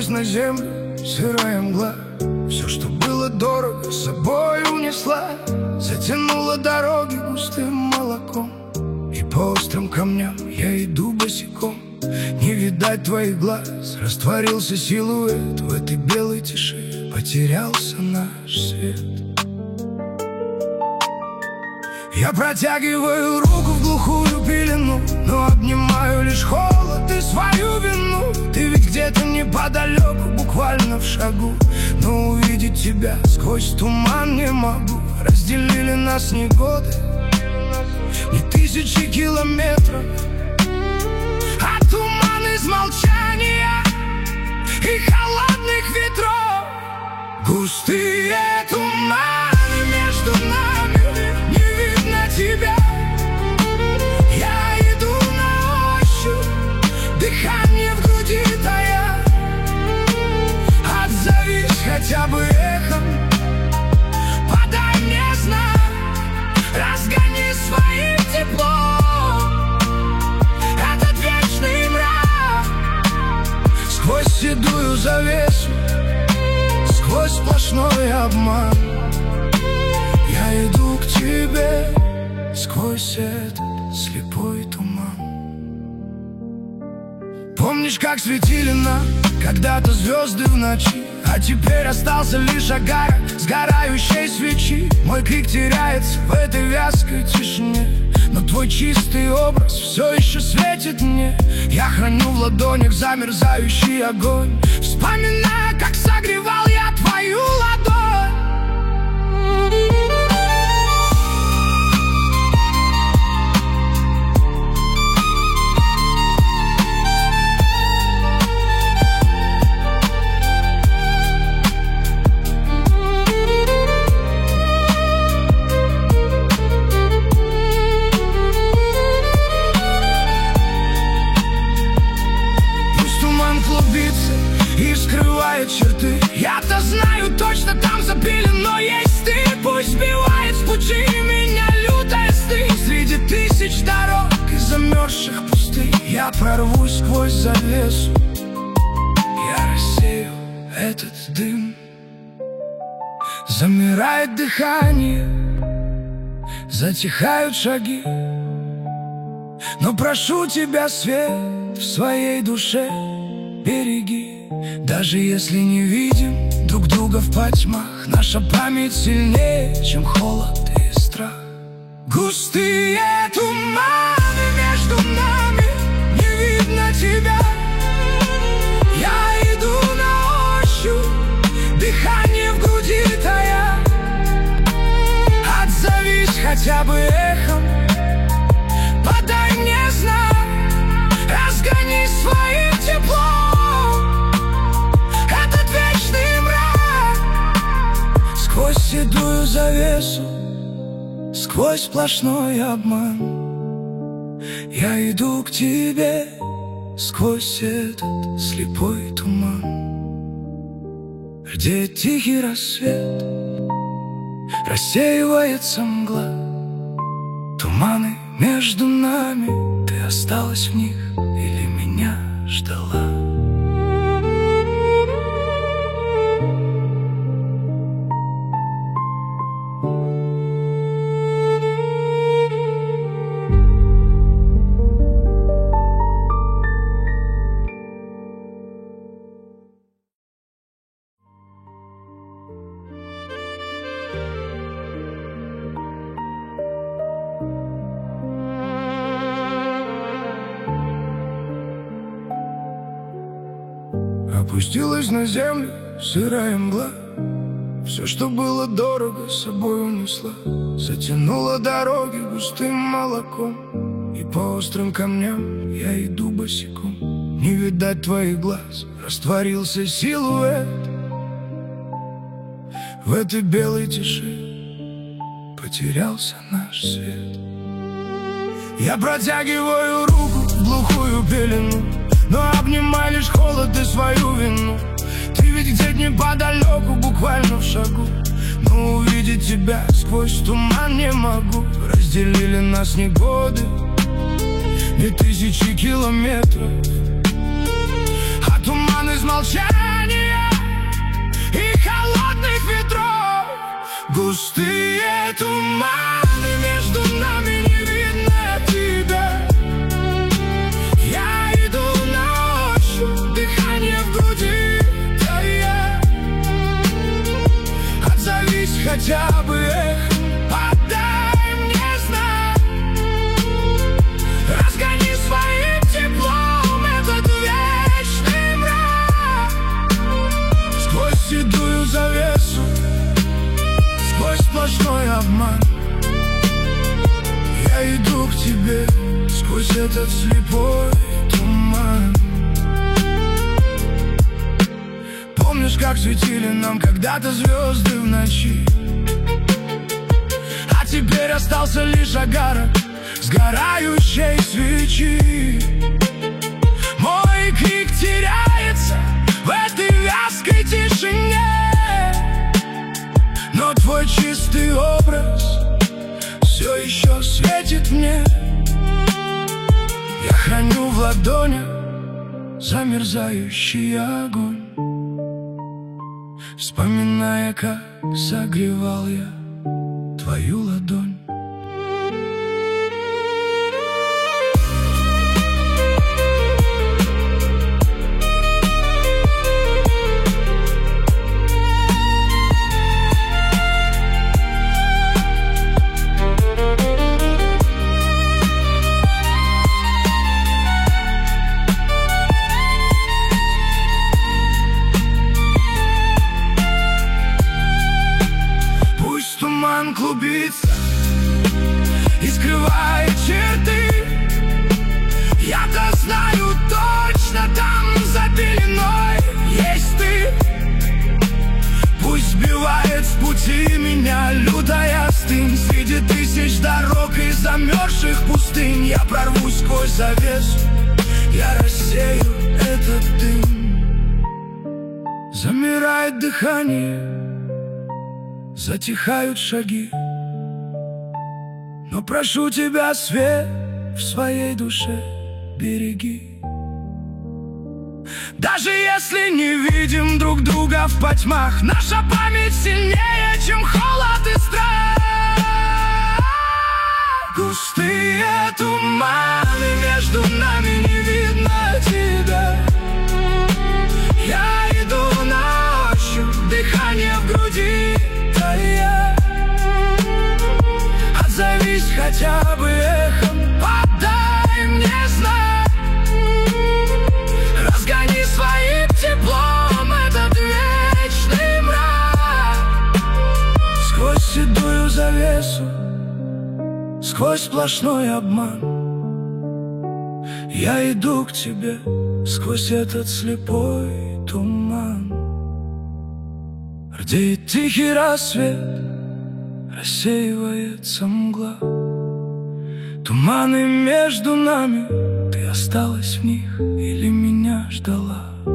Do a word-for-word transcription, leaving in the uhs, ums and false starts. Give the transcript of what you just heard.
Опустилась на землю сырая мгла. Все, что было дорого, с собой унесла. Затянула дороги густым молоком, и по острым камням я иду босиком. Не видать твоих глаз, растворился силуэт. В этой белой тиши потерялся наш свет. Я протягиваю руку в глухую пелену, но обнимаю лишь холод и свою вину. Ты ведь где-то неподалеку, буквально в шагу, но увидеть тебя сквозь туман не могу. Разделили нас не годы, не тысячи километров, а туман из молчания и холодных ветров. Густые туманы между нами, не видно тебя. Я иду на ощупь, дыхание в груди тая. Отзовись хотя бы эхом, подай мне знак, разгони своим теплом этот вечный мрак. Сквозь седую завесу, сквозь сплошной обман, я иду к тебе сквозь этот слепой туман. Помнишь, как светили нам когда-то звезды в ночи, а теперь остался лишь огарок сгорающей свечи. Мой крик теряется в этой вязкой тишине, но твой чистый образ все еще светит мне. Я храню в ладонях замерзающий огонь, вспоминая, как согревал я твою ладонь. И скрывает черты. Я-то знаю точно, там запилен, но есть ты. Пусть сбивает с пути меня лютая стыд. Среди тысяч дорог и замерзших пустынь я прорвусь сквозь завесу, я рассею этот дым. Замирает дыхание, затихают шаги, но прошу тебя, свет в своей душе береги. Даже если не видим друг друга в потьмах, наша память сильнее, чем холод и страх. Густые туманы между нами, не видно тебя. Я иду на ощупь, дыхание в груди тая. Отзовись хотя бы эхом, подай мне знак, разгони своим теплом сквозь седую завесу, сквозь сплошной обман. Я иду к тебе сквозь этот слепой туман, где тихий рассвет рассеивается мгла. Туманы между нами, ты осталась в них или меня ждала? Опустилась на землю сырая мгла. Все, что было дорого, с собой унесла. Затянула дороги густым молоком, и по острым камням я иду босиком. Не видать твоих глаз, растворился силуэт. В этой белой тиши потерялся наш свет. Я протягиваю руку в глухую пелену, но обнимай лишь холод и свою вину. Ты ведь где-то неподалеку, буквально в шагу, но увидеть тебя сквозь туман не могу. Разделили нас не годы, не тысячи километров, а туман из молчания Густые туманы, между нами не видно тебя. Я иду на ощупь, дыхание в груди тая. Отзовись хотя бы эхом, подай мне знак. Разгони своим теплом этот вечный мрак. Сквозь седую завесу, сквозь сплошной обман, я иду к тебе сквозь этот слепой туман. Помнишь, как светили нам когда-то звезды в ночи? А теперь остался лишь огарок сгорающей свечи. Мой крик теряется в этой вязкой тишине, но твой чистый образ все еще светит мне. Я храню в ладонях замерзающий огонь, вспоминая, как согревал я твою ладонь. Туман клубится и скрывает черты. Я-то знаю точно, там за пеленой есть ты. Пусть сбивает с пути меня лютая стынь. Среди тысяч дорог и замерзших пустынь я прорвусь сквозь завесу, я рассею этот дым. Замирает дыхание, затихают шаги, но прошу тебя, свет в своей душе береги. Даже если не видим друг друга в потьмах, наша память сильнее, чем холод и страх. Густые туманы, между нами не видно тебя. Я иду на ощупь, дыхание в груди тая. Отзовись хотя бы эхом, подай мне знак. Разгони своим теплом этот вечный мрак. Сквозь седую завесу, сквозь сплошной обман, я иду к тебе сквозь этот слепой туман. Рдеет тихий рассвет, рассеивается мгла. Туманы между нами, ты осталась в них или меня ждала?